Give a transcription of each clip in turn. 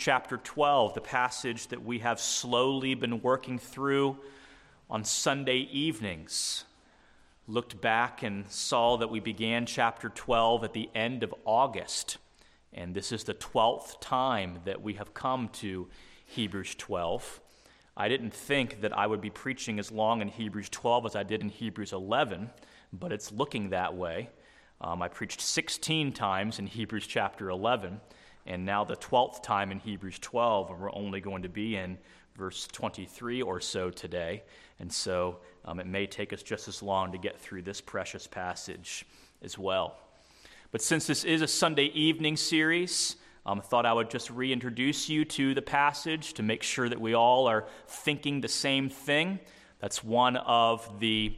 chapter 12, the passage that we have slowly been working through on Sunday evenings. Looked back and saw that we began chapter 12 at the end of August, and this is the 12th time that we have come to Hebrews 12. I didn't think that I would be preaching as long in Hebrews 12 as I did in Hebrews 11, but it's looking that way. I preached 16 times in Hebrews chapter 11, and now the 12th time in Hebrews 12, and we're only going to be in verse 23 or so today. And so it may take us just as long to get through this precious passage as well. But since this is a Sunday evening series, I thought I would just reintroduce you to the passage to make sure that we all are thinking the same thing. That's one of the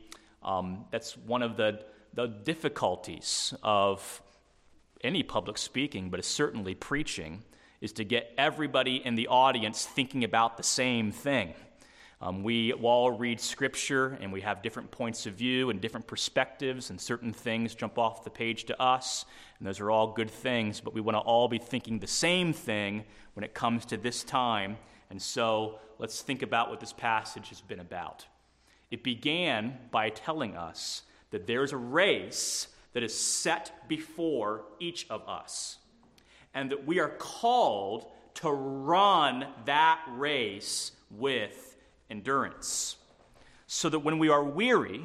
difficulties of any public speaking, but it's certainly preaching, is to get everybody in the audience thinking about the same thing. We all read Scripture, and we have different points of view and different perspectives, and certain things jump off the page to us, and those are all good things, but we want to all be thinking the same thing when it comes to this time, and so let's think about what this passage has been about. It began by telling us that there's a race that is set before each of us, and that we are called to run that race with endurance, so that when we are weary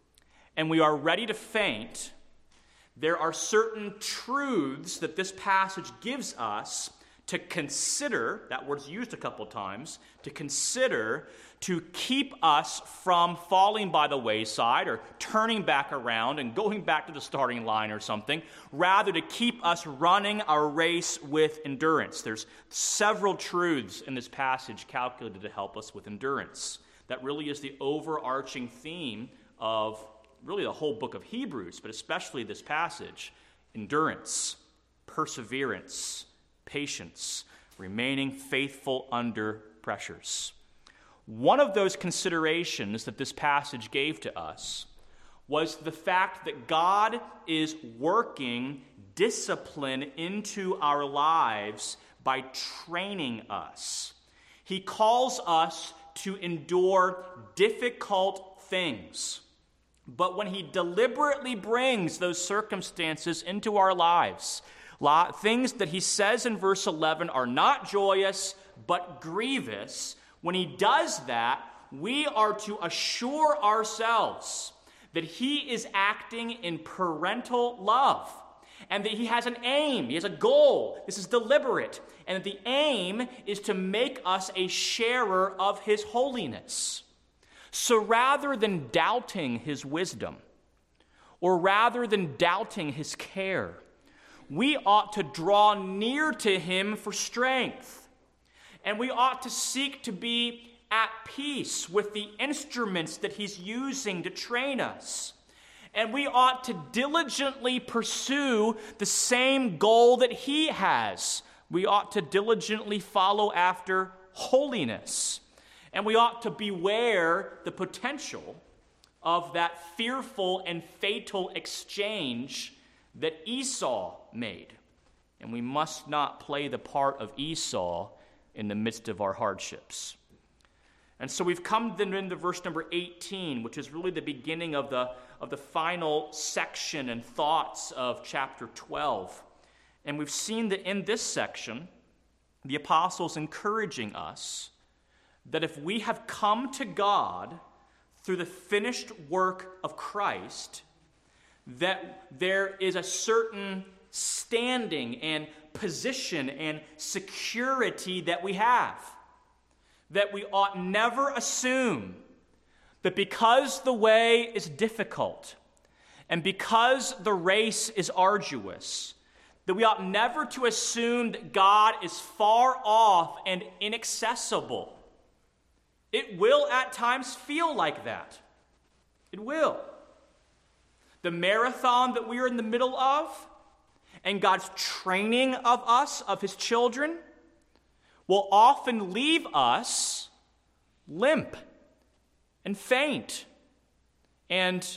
and we are ready to faint, there are certain truths that this passage gives us to consider. That word's used a couple times, to consider, to keep us from falling by the wayside or turning back around and going back to the starting line or something, rather to keep us running our race with endurance. There's several truths in this passage calculated to help us with endurance. That really is the overarching theme of really the whole book of Hebrews, but especially this passage: endurance, perseverance, patience, remaining faithful under pressures. One of those considerations that this passage gave to us was the fact that God is working discipline into our lives by training us. He calls us to endure difficult things. But when he deliberately brings those circumstances into our lives, things that he says in verse 11 are not joyous but grievous, when he does that, we are to assure ourselves that he is acting in parental love, and that he has an aim, he has a goal. This is deliberate, and that the aim is to make us a sharer of his holiness. So rather than doubting his wisdom, or rather than doubting his care, we ought to draw near to him for strength. And we ought to seek to be at peace with the instruments that he's using to train us. And we ought to diligently pursue the same goal that he has. We ought to diligently follow after holiness. And we ought to beware the potential of that fearful and fatal exchange that Esau made. And we must not play the part of Esau in the midst of our hardships. And so we've come then into verse number 18, which is really the beginning of the final section and thoughts of chapter 12. And we've seen that in this section, the apostle's encouraging us that if we have come to God through the finished work of Christ, that there is a certain standing and position and security that we have. That we ought never assume that because the way is difficult and because the race is arduous, that we ought never to assume that God is far off and inaccessible. It will at times feel like that. It will. The marathon that we are in the middle of, and God's training of us, of his children, will often leave us limp and faint and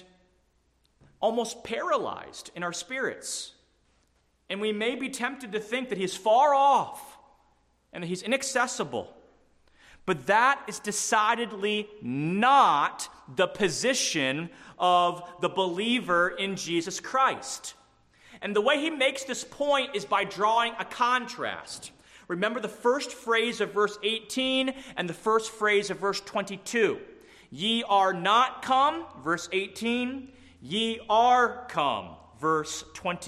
almost paralyzed in our spirits. And we may be tempted to think that he is far off and that he's inaccessible. But that is decidedly not the position of the believer in Jesus Christ. And the way he makes this point is by drawing a contrast. Remember the first phrase of verse 18 and the first phrase of verse 22. Ye are not come, verse 18. Ye are come, verse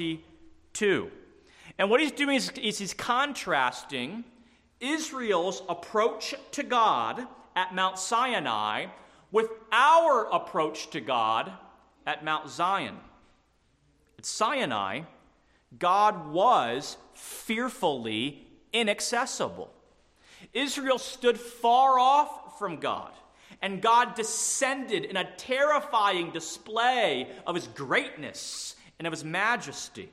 22. And what he's doing is he's contrasting Israel's approach to God at Mount Sinai with our approach to God at Mount Zion. At Sinai, God was fearfully inaccessible. Israel stood far off from God, and God descended in a terrifying display of his greatness and of his majesty.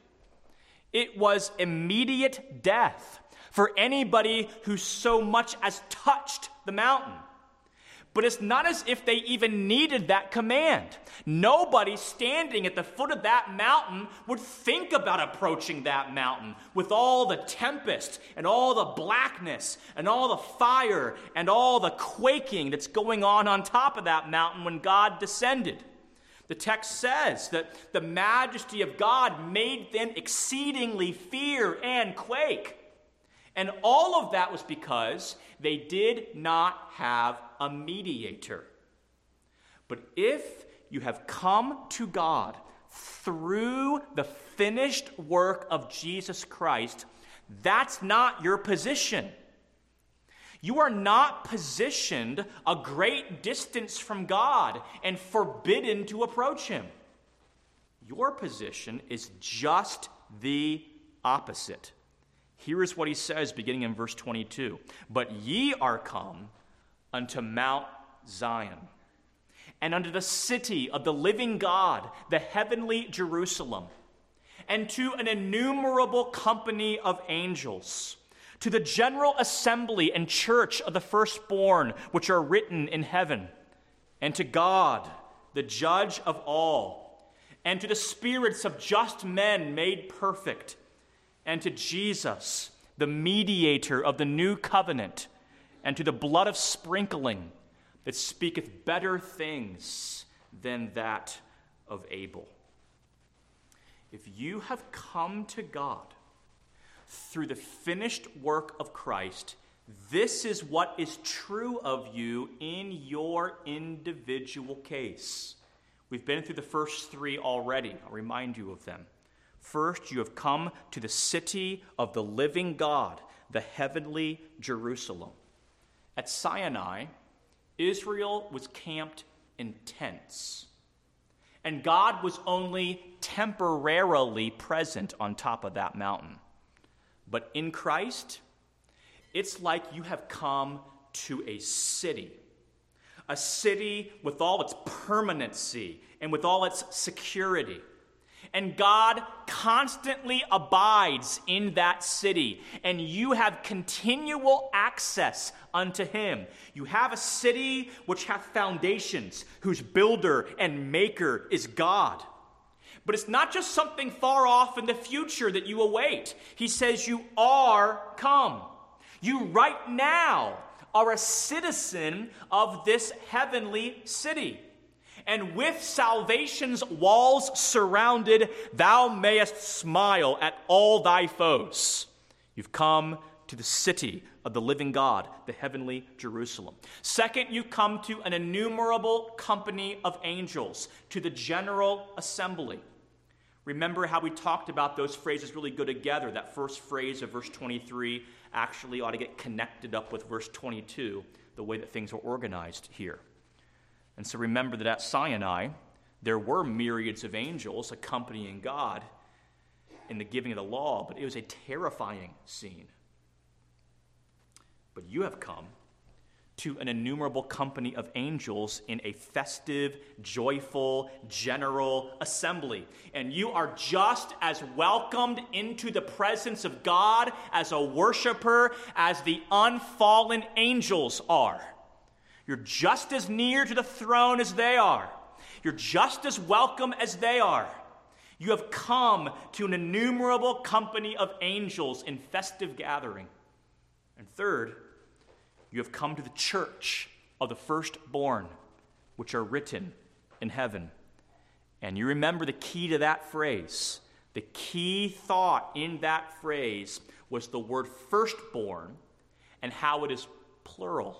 It was immediate death for anybody who so much as touched the mountain. But it's not as if they even needed that command. Nobody standing at the foot of that mountain would think about approaching that mountain with all the tempest and all the blackness and all the fire and all the quaking that's going on top of that mountain when God descended. The text says that the majesty of God made them exceedingly fear and quake. And all of that was because they did not have a mediator. But if you have come to God through the finished work of Jesus Christ, that's not your position. You are not positioned a great distance from God and forbidden to approach him. Your position is just the opposite. Here is what he says beginning in verse 22. But ye are come unto Mount Zion, and unto the city of the living God, the heavenly Jerusalem, and to an innumerable company of angels, to the general assembly and church of the firstborn which are written in heaven, and to God, the judge of all, and to the spirits of just men made perfect, and to Jesus, the mediator of the new covenant, and to the blood of sprinkling that speaketh better things than that of Abel. If you have come to God through the finished work of Christ, this is what is true of you in your individual case. We've been through the first three already. I'll remind you of them. First, you have come to the city of the living God, the heavenly Jerusalem. At Sinai, Israel was camped in tents, and God was only temporarily present on top of that mountain. But in Christ, it's like you have come to a city with all its permanency and with all its security. And God constantly abides in that city, and you have continual access unto him. You have a city which hath foundations, whose builder and maker is God. But it's not just something far off in the future that you await. He says you are come. You right now are a citizen of this heavenly city. And with salvation's walls surrounded, thou mayest smile at all thy foes. You've come to the city of the living God, the heavenly Jerusalem. Second, you come to an innumerable company of angels, to the general assembly. Remember how we talked about those phrases really go together. That first phrase of verse 23 actually ought to get connected up with verse 22, the way that things are organized here. And so remember that at Sinai, there were myriads of angels accompanying God in the giving of the law, but it was a terrifying scene. But you have come to an innumerable company of angels in a festive, joyful, general assembly. And you are just as welcomed into the presence of God as a worshiper as the unfallen angels are. You're just as near to the throne as they are. You're just as welcome as they are. You have come to an innumerable company of angels in festive gathering. And third, you have come to the church of the firstborn, which are written in heaven. And you remember the key to that phrase. The key thought in that phrase was the word firstborn and how it is plural.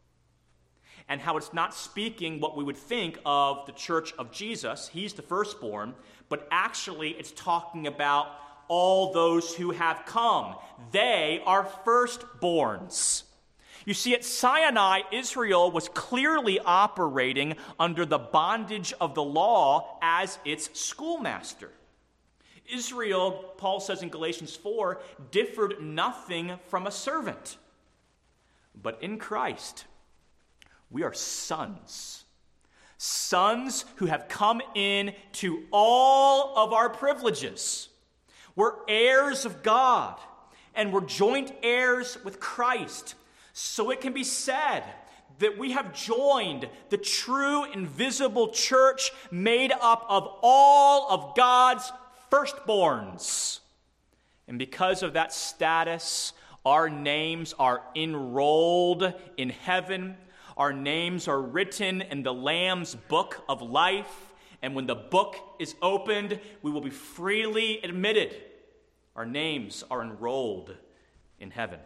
And how it's not speaking what we would think of the church of Jesus. He's the firstborn. But actually, it's talking about all those who have come. They are firstborns. You see, at Sinai, Israel was clearly operating under the bondage of the law as its schoolmaster. Israel, Paul says in Galatians 4, differed nothing from a servant. But in Christ, we are sons. Sons who have come in to all of our privileges. We're heirs of God, and we're joint heirs with Christ. So it can be said that we have joined the true invisible church made up of all of God's firstborns. And because of that status, our names are enrolled in heaven. Our names are written in the Lamb's book of life. And when the book is opened, we will be freely admitted. Our names are enrolled in heaven.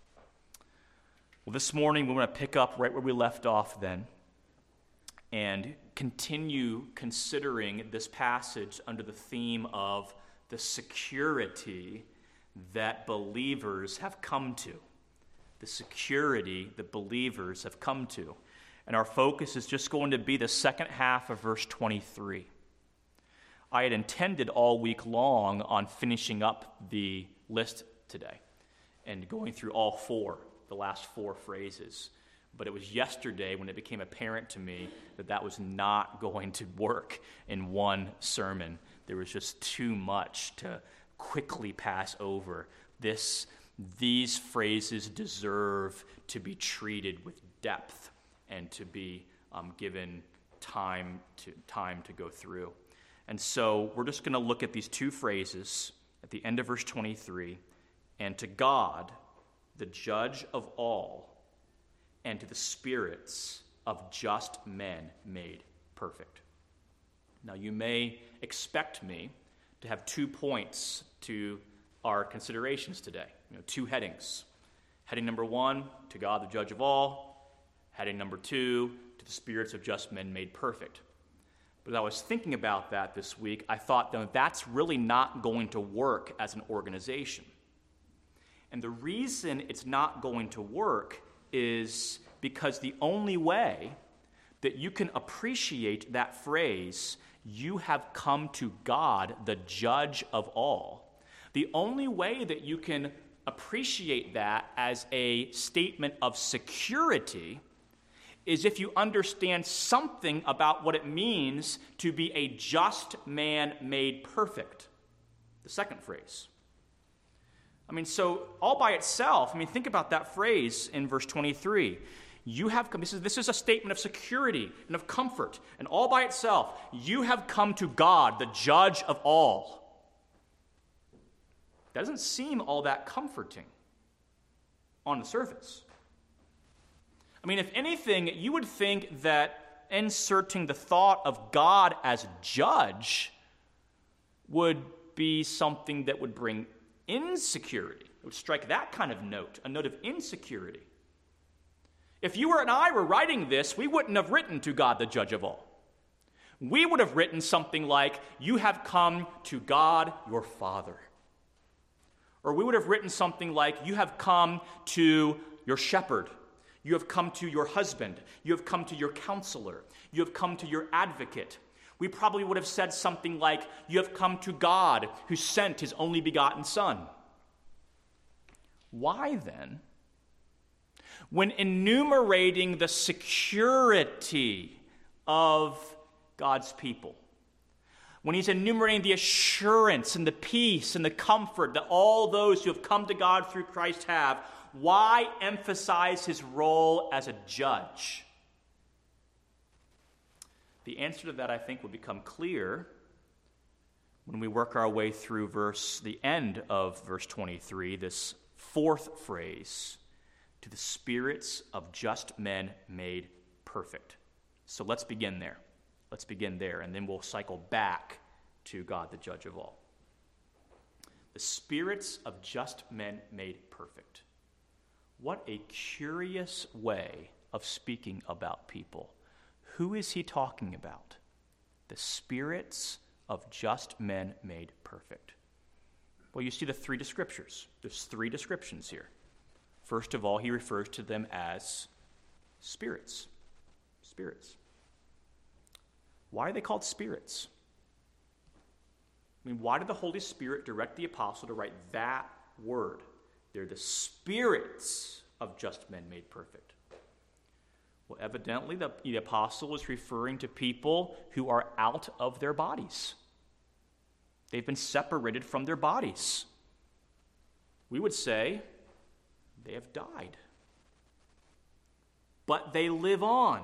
Well, this morning we want to pick up right where we left off then and continue considering this passage under the theme of the security that believers have come to. The security that believers have come to. And our focus is just going to be the second half of verse 23. I had intended all week long on finishing up the list today and going through all four, the last four phrases. But it was yesterday when it became apparent to me that that was not going to work in one sermon. There was just too much to quickly pass over. These phrases deserve to be treated with depth and to be given time to go through. And so we're just going to look at these two phrases at the end of verse 23. And to God, the judge of all, and to the spirits of just men made perfect. Now you may expect me to have 2 points to our considerations today. Two headings. Heading number 1, to God, the judge of all. Heading number 2, to the spirits of just men made perfect. But as I was thinking about that this week, I thought, no, that's really not going to work as an organization. And the reason it's not going to work is because the only way that you can appreciate that phrase, you have come to God, the judge of all, the only way that you can appreciate that as a statement of security is if you understand something about what it means to be a just man made perfect. The second phrase. So all by itself, think about that phrase in verse 23. You have come, this is a statement of security and of comfort. And all by itself, you have come to God, the judge of all. That doesn't seem all that comforting on the surface. If anything, you would think that inserting the thought of God as judge would be something that would bring insecurity. It would strike that kind of note, a note of insecurity. If you and I were writing this, we wouldn't have written to God, the judge of all. We would have written something like, you have come to God, your Father. Or we would have written something like, you have come to your shepherd. You have come to your husband. You have come to your counselor. You have come to your advocate. We probably would have said something like, you have come to God who sent his only begotten Son. Why then, when enumerating the security of God's people, when he's enumerating the assurance and the peace and the comfort that all those who have come to God through Christ have, why emphasize his role as a judge? The answer to that, I think, will become clear when we work our way through the end of verse 23, this fourth phrase, to the spirits of just men made perfect. So let's begin there. Let's begin there, and then we'll cycle back to God, the judge of all. The spirits of just men made perfect. What a curious way of speaking about people. Who is he talking about? The spirits of just men made perfect. Well, you see the three descriptors. There's three descriptions here. First of all, he refers to them as spirits. Spirits. Why are they called spirits? I mean, why did the Holy Spirit direct the apostle to write that word? They're the spirits of just men made perfect. Well, evidently, the apostle is referring to people who are out of their bodies. They've been separated from their bodies. We would say they have died. But they live on.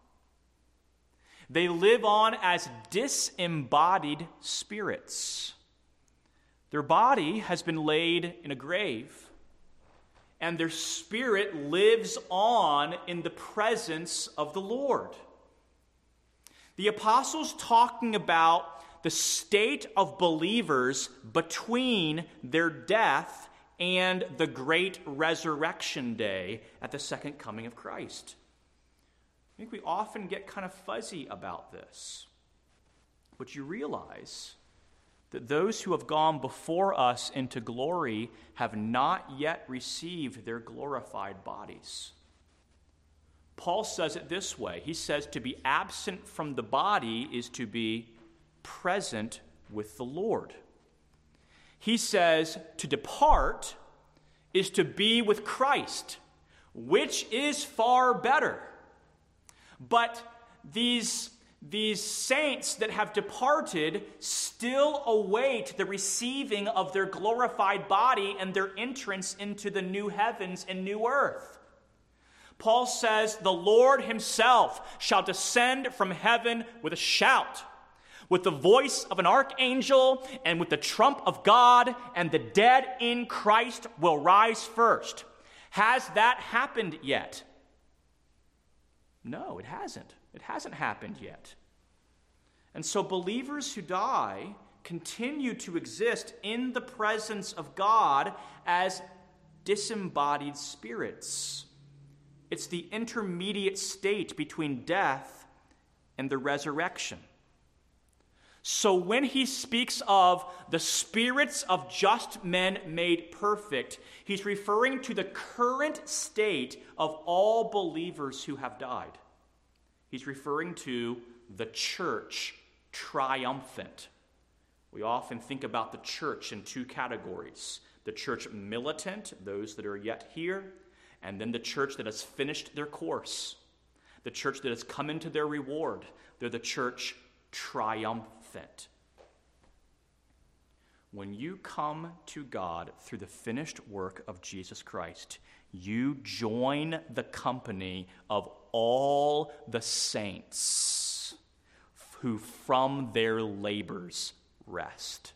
They live on as disembodied spirits. Their body has been laid in a grave, and their spirit lives on in the presence of the Lord. The apostle's talking about the state of believers between their death and the great resurrection day at the second coming of Christ. I think we often get kind of fuzzy about this. But you realize that those who have gone before us into glory have not yet received their glorified bodies. Paul says it this way. He says to be absent from the body is to be present with the Lord. He says to depart is to be with Christ, which is far better. But these saints that have departed still await the receiving of their glorified body and their entrance into the new heavens and new earth. Paul says, the Lord himself shall descend from heaven with a shout, with the voice of an archangel, and with the trump of God, and the dead in Christ will rise first. Has that happened yet? No, it hasn't. It hasn't happened yet. And so believers who die continue to exist in the presence of God as disembodied spirits. It's the intermediate state between death and the resurrection. So when he speaks of the spirits of just men made perfect, he's referring to the current state of all believers who have died. He's referring to the church triumphant. We often think about the church in two categories. The church militant, those that are yet here, and then the church that has finished their course. The church that has come into their reward. They're the church triumphant. When you come to God through the finished work of Jesus Christ, you join the company of all the saints who from their labors rest.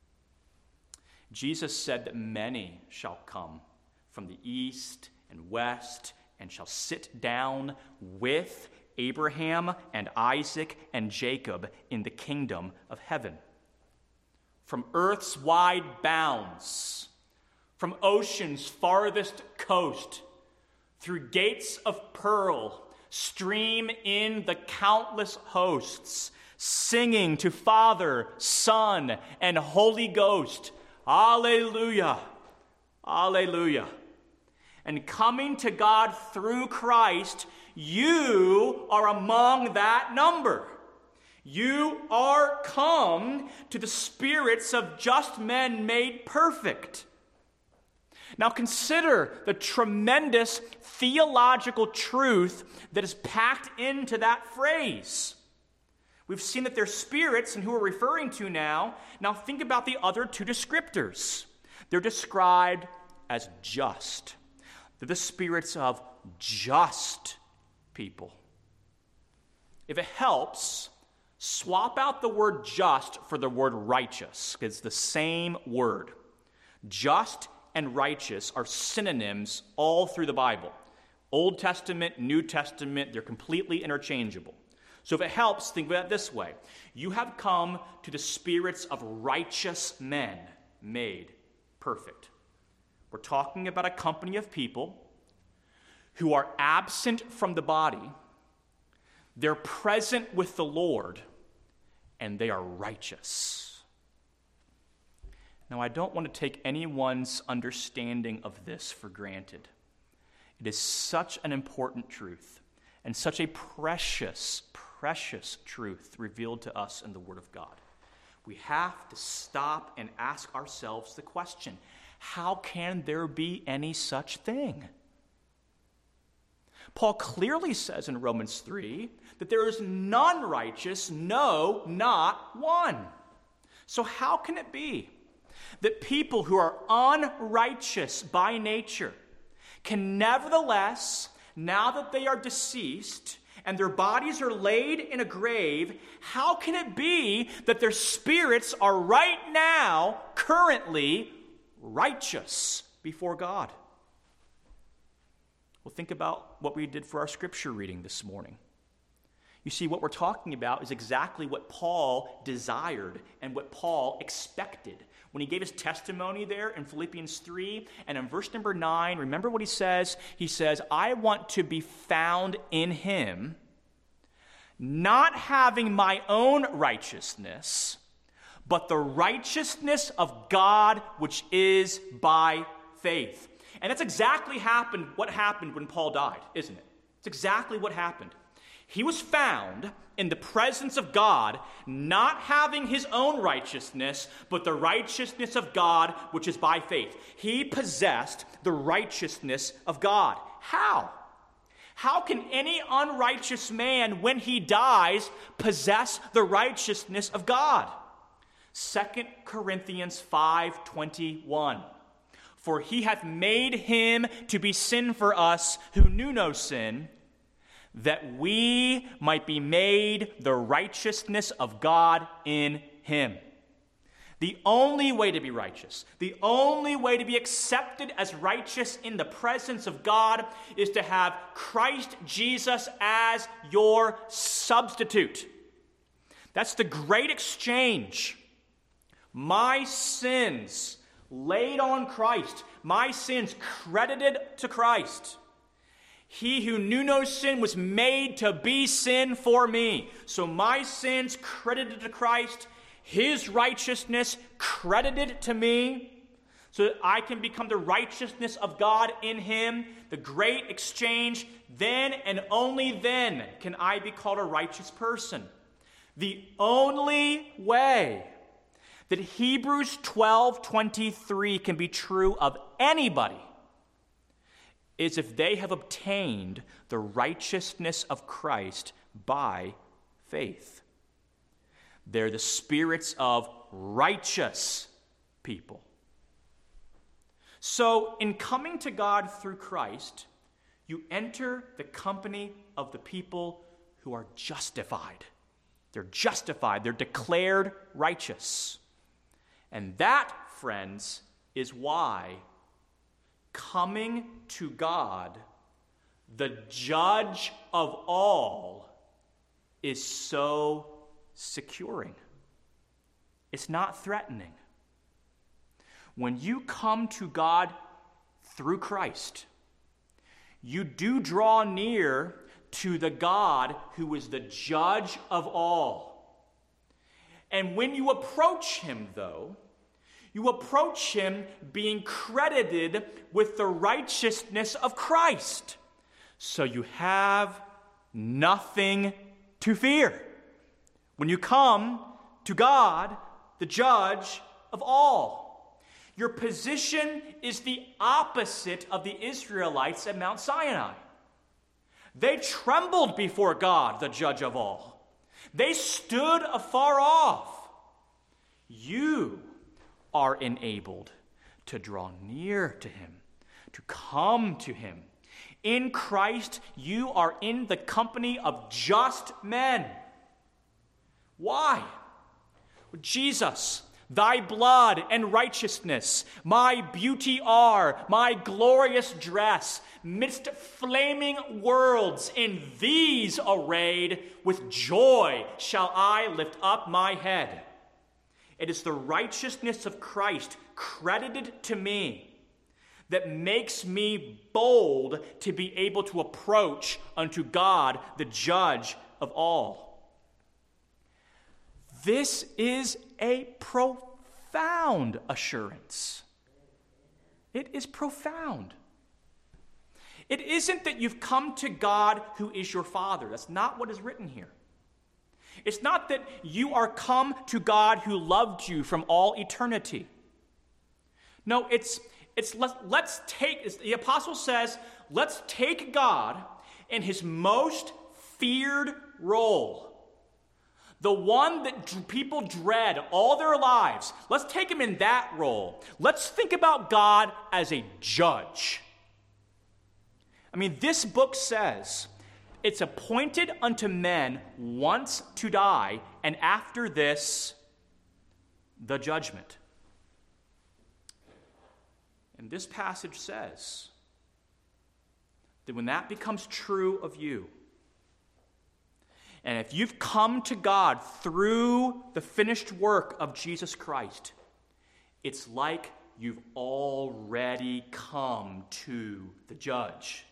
Jesus said that many shall come from the east and west and shall sit down with Abraham and Isaac and Jacob in the kingdom of heaven. From earth's wide bounds, from ocean's farthest coast, through gates of pearl, stream in the countless hosts, singing to Father, Son, and Holy Ghost, Alleluia, Alleluia. And coming to God through Christ, you are among that number. You are come to the spirits of just men made perfect. Now consider the tremendous theological truth that is packed into that phrase. We've seen that they're spirits, and who we're referring to now. Now think about the other two descriptors. They're described as just. They're the spirits of just people. If it helps, swap out the word just for the word righteous. It's the same word. Just and righteous are synonyms all through the Bible. Old Testament, New Testament, they're completely interchangeable. So if it helps, think about it this way. You have come to the spirits of righteous men made perfect. We're talking about a company of people who are absent from the body. They're present with the Lord, and they are righteous. Now, I don't want to take anyone's understanding of this for granted. It is such an important truth and such a precious, precious truth revealed to us in the Word of God. We have to stop and ask ourselves the question, how can there be any such thing? Paul clearly says in Romans 3 that there is none righteous, no, not one. So how can it be that people who are unrighteous by nature can nevertheless, now that they are deceased and their bodies are laid in a grave, how can it be that their spirits are right now, currently, righteous before God? Well, think about what we did for our scripture reading this morning. You see, what we're talking about is exactly what Paul desired and what Paul expected. When he gave his testimony there in Philippians 3 and in verse number 9, remember what he says? He says, I want to be found in him, not having my own righteousness, but the righteousness of God which is by faith. And that's exactly what happened when Paul died, isn't it? It's exactly what happened. He was found in the presence of God, not having his own righteousness, but the righteousness of God, which is by faith. He possessed the righteousness of God. How? How can any unrighteous man, when he dies, possess the righteousness of God? 2 Corinthians 5:21. For he hath made him to be sin for us who knew no sin, that we might be made the righteousness of God in him. The only way to be righteous, the only way to be accepted as righteous in the presence of God is to have Christ Jesus as your substitute. That's the great exchange. My sins laid on Christ, my sins credited to Christ. He who knew no sin was made to be sin for me. So my sins credited to Christ, his righteousness credited to me, so that I can become the righteousness of God in him, the great exchange. Then and only then can I be called a righteous person. The only way that Hebrews 12:23 can be true of anybody is if they have obtained the righteousness of Christ by faith. They're the spirits of righteous people. So, in coming to God through Christ, you enter the company of the people who are justified. They're justified. They're declared righteous. And that, friends, is why coming to God, the judge of all, is so securing. It's not threatening. When you come to God through Christ, you do draw near to the God who is the judge of all. And when you approach him, though, you approach him being credited with the righteousness of Christ. So you have nothing to fear when you come to God, the judge of all. Your position is the opposite of the Israelites at Mount Sinai. They trembled before God, the judge of all. They stood afar off. You are enabled to draw near to him, to come to him. In Christ, you are in the company of just men. Why? Jesus, Thy blood and righteousness, my beauty are, my glorious dress, midst flaming worlds, in these arrayed, with joy shall I lift up my head. It is the righteousness of Christ credited to me that makes me bold to be able to approach unto God, the judge of all. This is a profound assurance. It is profound. It isn't that you've come to God who is your Father. That's not what is written here. It's not that you are come to God who loved you from all eternity. No, let's take, the apostle says, let's take God in his most feared role. The one that people dread all their lives. Let's take him in that role. Let's think about God as a judge. I mean, this book says, it's appointed unto men once to die, and after this, the judgment. And this passage says that when that becomes true of you, and if you've come to God through the finished work of Jesus Christ, it's like you've already come to the judge.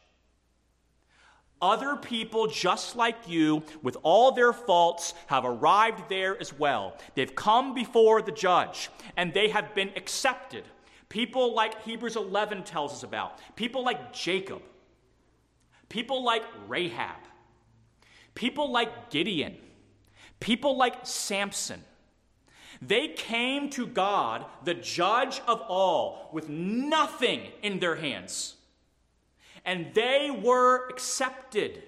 Other people just like you, with all their faults, have arrived there as well. They've come before the judge, and they have been accepted. People like Hebrews 11 tells us about. People like Jacob. People like Rahab. People like Gideon, people like Samson. They came to God, the judge of all, with nothing in their hands. And they were accepted.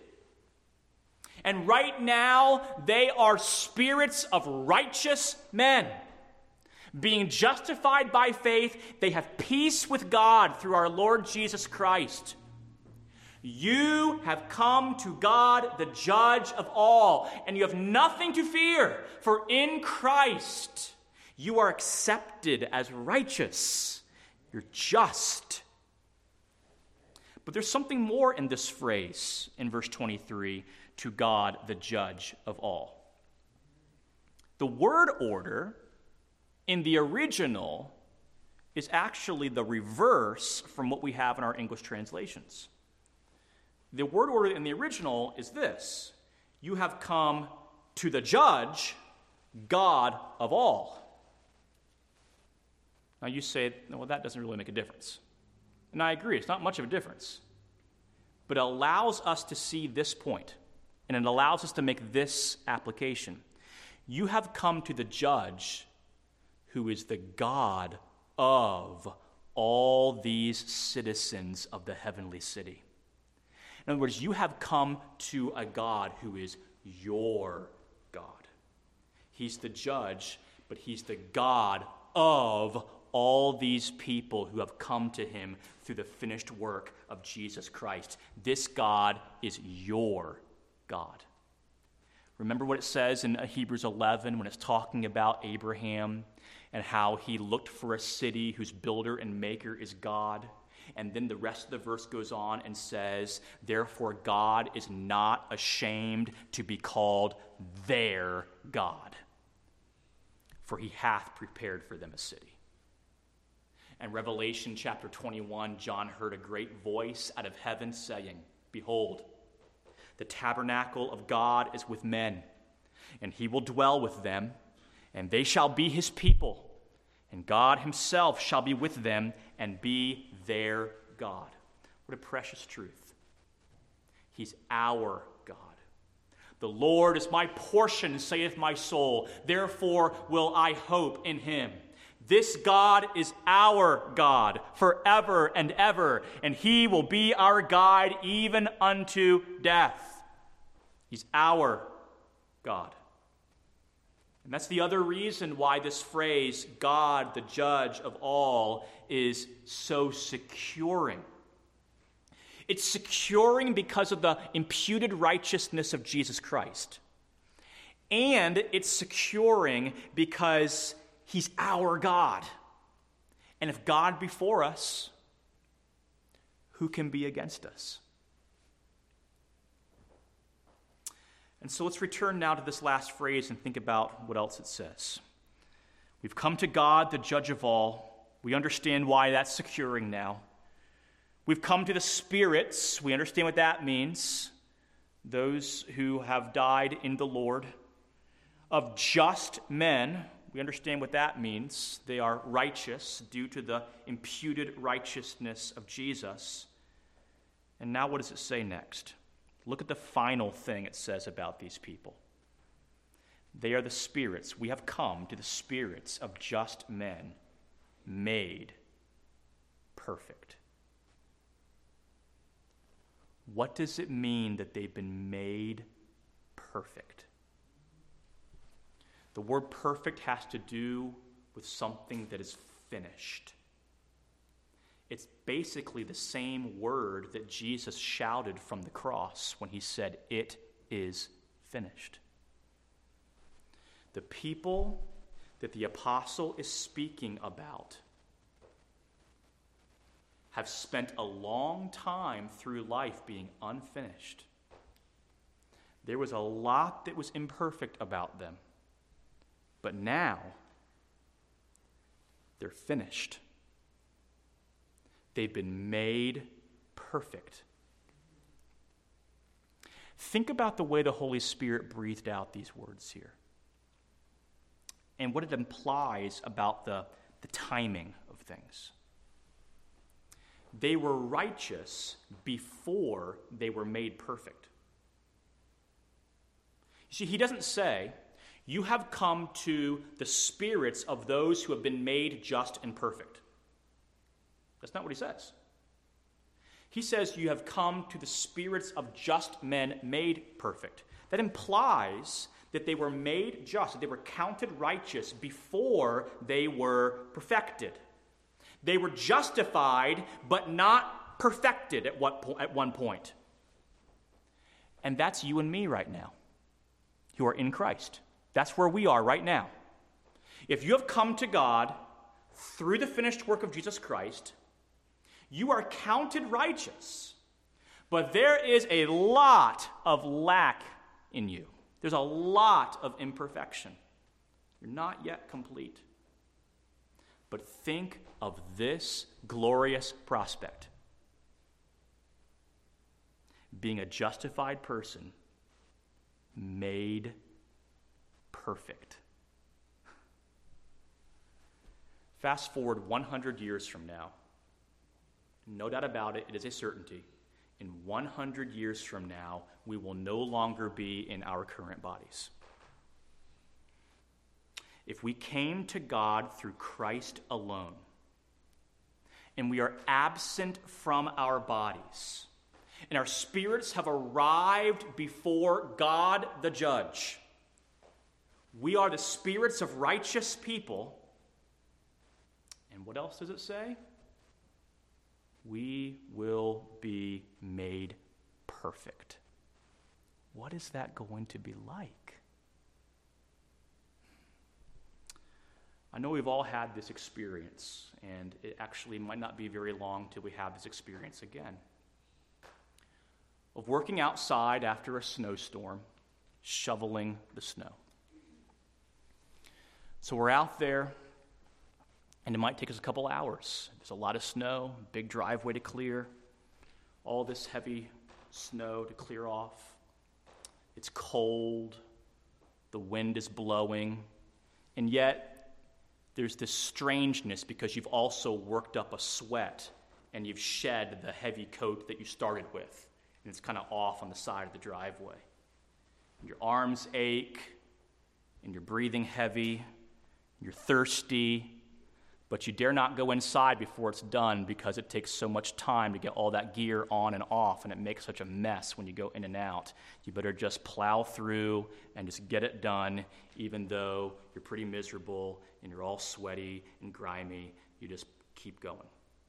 And right now, they are spirits of righteous men. Being justified by faith, they have peace with God through our Lord Jesus Christ. You have come to God, the judge of all, and you have nothing to fear, for in Christ you are accepted as righteous. You're just. But there's something more in this phrase in verse 23, to God, the judge of all. The word order in the original is actually the reverse from what we have in our English translations. The word order in the original is this: you have come to the judge, God of all. Now you say, well, that doesn't really make a difference. And I agree, it's not much of a difference. But it allows us to see this point, and it allows us to make this application. You have come to the judge who is the God of all these citizens of the heavenly city. In other words, you have come to a God who is your God. He's the judge, but he's the God of all these people who have come to him through the finished work of Jesus Christ. This God is your God. Remember what it says in Hebrews 11 when it's talking about Abraham and how he looked for a city whose builder and maker is God? And then the rest of the verse goes on and says, therefore God is not ashamed to be called their God, for he hath prepared for them a city. And Revelation chapter 21, John heard a great voice out of heaven saying, behold, the tabernacle of God is with men, and he will dwell with them, and they shall be his people, and God himself shall be with them and be their God. What a precious truth. He's our God. The Lord is my portion, saith my soul. Therefore will I hope in him. This God is our God forever and ever, and he will be our guide even unto death. He's our God. And that's the other reason why this phrase, God, the judge of all, is so securing. It's securing because of the imputed righteousness of Jesus Christ. And it's securing because He's our God. And if God be for us, who can be against us? And so let's return now to this last phrase and think about what else it says. We've come to God, the judge of all. We understand why that's securing now. We've come to the spirits. We understand what that means. Those who have died in the Lord. Of just men, we understand what that means. They are righteous due to the imputed righteousness of Jesus. And now what does it say next? Look at the final thing it says about these people. They are the spirits. We have come to the spirits of just men made perfect. What does it mean that they've been made perfect? The word perfect has to do with something that is finished. It's basically the same word that Jesus shouted from the cross when he said, "It is finished." The people that the apostle is speaking about have spent a long time through life being unfinished. There was a lot that was imperfect about them, but now they're finished. They've been made perfect. Think about the way the Holy Spirit breathed out these words here and what it implies about the timing of things. They were righteous before they were made perfect. You see, he doesn't say, "You have come to the spirits of those who have been made just and perfect." That's not what he says. He says, "You have come to the spirits of just men made perfect." That implies that they were made just, that they were counted righteous before they were perfected. They were justified, but not perfected at one point. And that's you and me right now, who are in Christ. That's where we are right now. If you have come to God through the finished work of Jesus Christ, you are counted righteous, but there is a lot of lack in you. There's a lot of imperfection. You're not yet complete. But think of this glorious prospect. Being a justified person made perfect. Fast forward 100 years from now. No doubt about it, it is a certainty. In 100 years from now, we will no longer be in our current bodies. If we came to God through Christ alone, and we are absent from our bodies, and our spirits have arrived before God the judge, we are the spirits of righteous people. And what else does it say? We will be made perfect. What is that going to be like? I know we've all had this experience, and it actually might not be very long till we have this experience again. Of working outside after a snowstorm, shoveling the snow. So we're out there, and it might take us a couple hours. There's a lot of snow, big driveway to clear, all this heavy snow to clear off. It's cold, the wind is blowing, and yet there's this strangeness because you've also worked up a sweat and you've shed the heavy coat that you started with, and it's kind of off on the side of the driveway. And your arms ache, and you're breathing heavy, and you're thirsty, but you dare not go inside before it's done because it takes so much time to get all that gear on and off, and it makes such a mess when you go in and out. You better just plow through and just get it done, even though you're pretty miserable and you're all sweaty and grimy. You just keep going.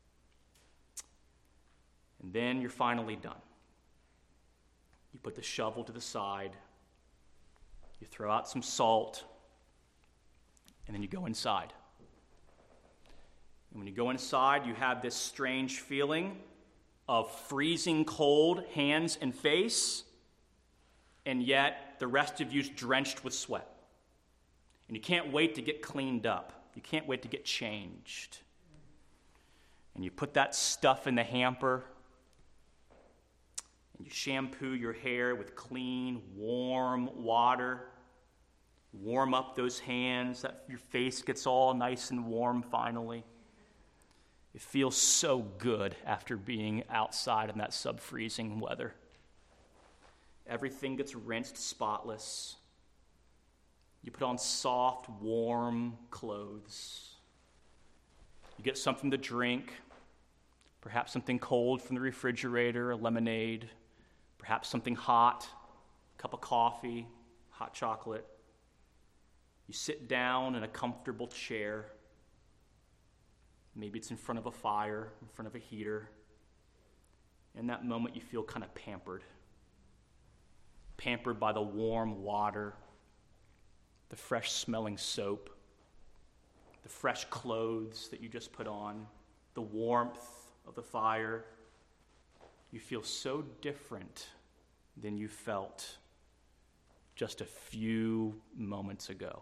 And then you're finally done. You put the shovel to the side. You throw out some salt. And then you go inside. And when you go inside, you have this strange feeling of freezing cold hands and face, and yet the rest of you's drenched with sweat. And you can't wait to get cleaned up. You can't wait to get changed. And you put that stuff in the hamper, and you shampoo your hair with clean, warm water. Warm up those hands, that your face gets all nice and warm finally. It feels so good after being outside in that sub-freezing weather. Everything gets rinsed spotless. You put on soft, warm clothes. You get something to drink, perhaps something cold from the refrigerator, a lemonade, perhaps something hot, a cup of coffee, hot chocolate. You sit down in a comfortable chair. Maybe it's in front of a fire, in front of a heater. In that moment, you feel kind of pampered. Pampered by the warm water, the fresh-smelling soap, the fresh clothes that you just put on, the warmth of the fire. You feel so different than you felt just a few moments ago.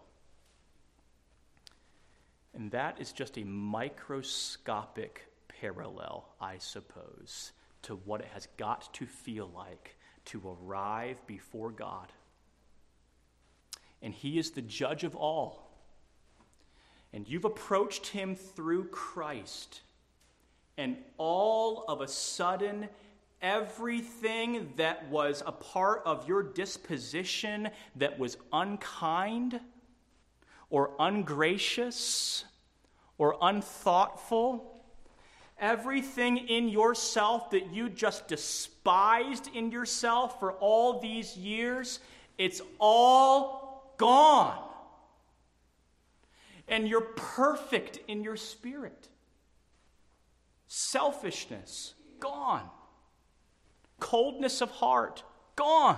And that is just a microscopic parallel, I suppose, to what it has got to feel like to arrive before God. And he is the judge of all. And you've approached him through Christ. And all of a sudden, everything that was a part of your disposition that was unkind or ungracious or unthoughtful, everything in yourself that you just despised in yourself for all these years, it's all gone. And you're perfect in your spirit. Selfishness, gone. Coldness of heart, gone.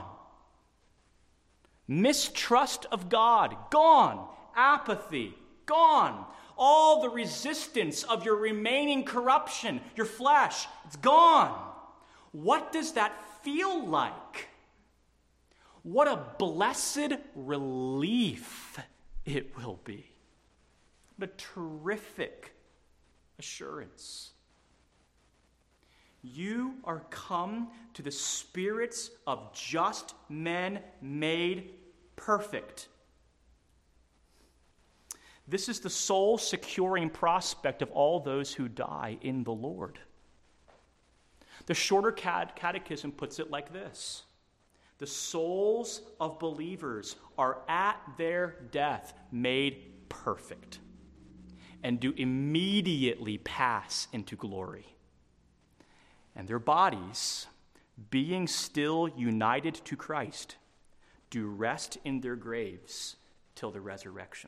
Mistrust of God, gone. Apathy, gone. All the resistance of your remaining corruption, your flesh, it's gone. What does that feel like? What a blessed relief it will be. What a terrific assurance. You are come to the spirits of just men made perfect. This is the sole securing prospect of all those who die in the Lord. The Shorter Catechism puts it like this: the souls of believers are at their death made perfect and do immediately pass into glory. And their bodies, being still united to Christ, do rest in their graves till the resurrection.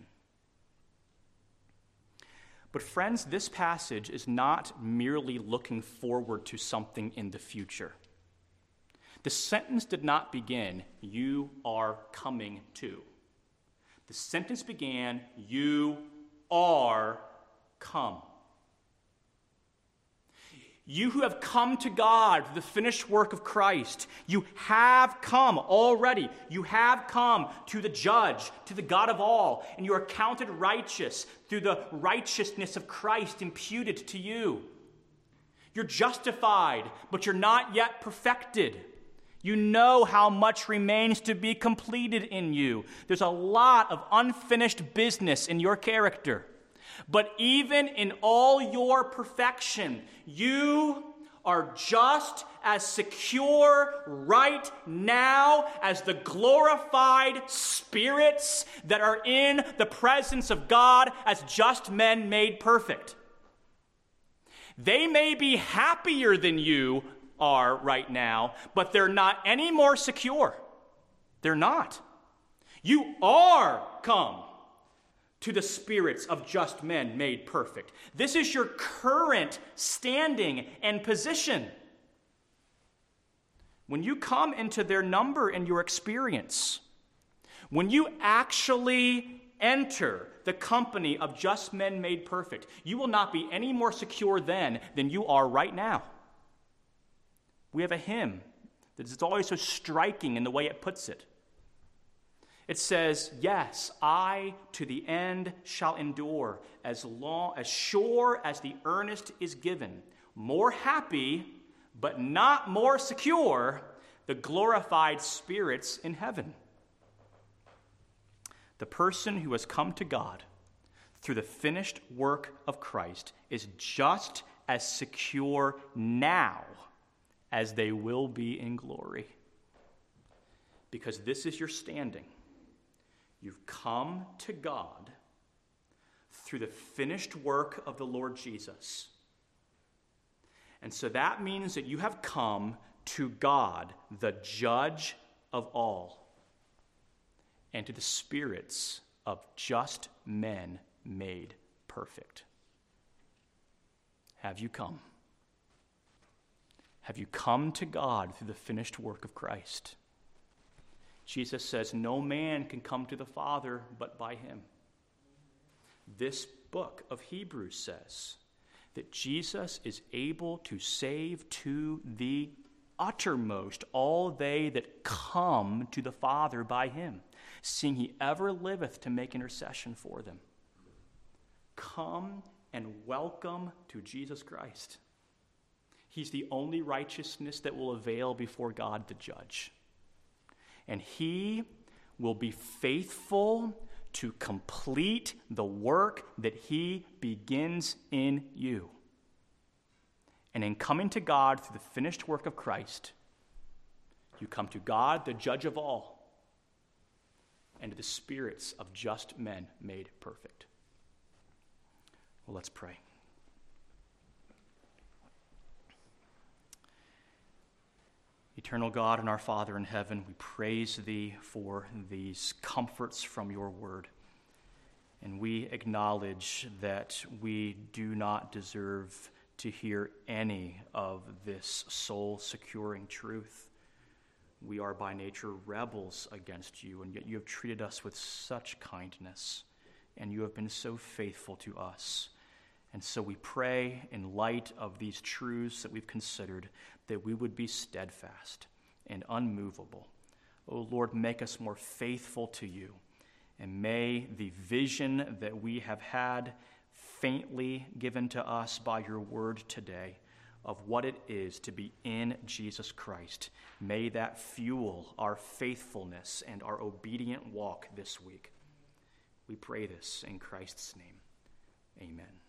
But friends, this passage is not merely looking forward to something in the future. The sentence did not begin, "You are coming to." The sentence began, "You are come." You who have come to God through the finished work of Christ, you have come already. You have come to the judge, to the God of all, and you are counted righteous through the righteousness of Christ imputed to you. You're justified, but you're not yet perfected. You know how much remains to be completed in you. There's a lot of unfinished business in your character. But even in all your perfection, you are just as secure right now as the glorified spirits that are in the presence of God as just men made perfect. They may be happier than you are right now, but they're not any more secure. They're not. You are come to the spirits of just men made perfect. This is your current standing and position. When you come into their number in your experience, when you actually enter the company of just men made perfect, you will not be any more secure then than you are right now. We have a hymn that is always so striking in the way it puts it. It says, yes, I to the end shall endure, as sure as the earnest is given. More happy, but not more secure, the glorified spirits in heaven. The person who has come to God through the finished work of Christ is just as secure now as they will be in glory. Because this is your standing. You've come to God through the finished work of the Lord Jesus. And so that means that you have come to God, the judge of all, and to the spirits of just men made perfect. Have you come? Have you come to God through the finished work of Christ? Jesus says, no man can come to the Father but by him. This book of Hebrews says that Jesus is able to save to the uttermost all they that come to the Father by him, seeing he ever liveth to make intercession for them. Come and welcome to Jesus Christ. He's the only righteousness that will avail before God to judge. And he will be faithful to complete the work that he begins in you. And in coming to God through the finished work of Christ, you come to God, the judge of all, and to the spirits of just men made perfect. Well, let's pray. Eternal God and our Father in heaven, we praise thee for these comforts from your word. And we acknowledge that we do not deserve to hear any of this soul-securing truth. We are by nature rebels against you, and yet you have treated us with such kindness, and you have been so faithful to us. And so we pray, in light of these truths that we've considered, that we would be steadfast and unmovable. O Lord, make us more faithful to you, and may the vision that we have had faintly given to us by your word today of what it is to be in Jesus Christ, may that fuel our faithfulness and our obedient walk this week. We pray this in Christ's name. Amen.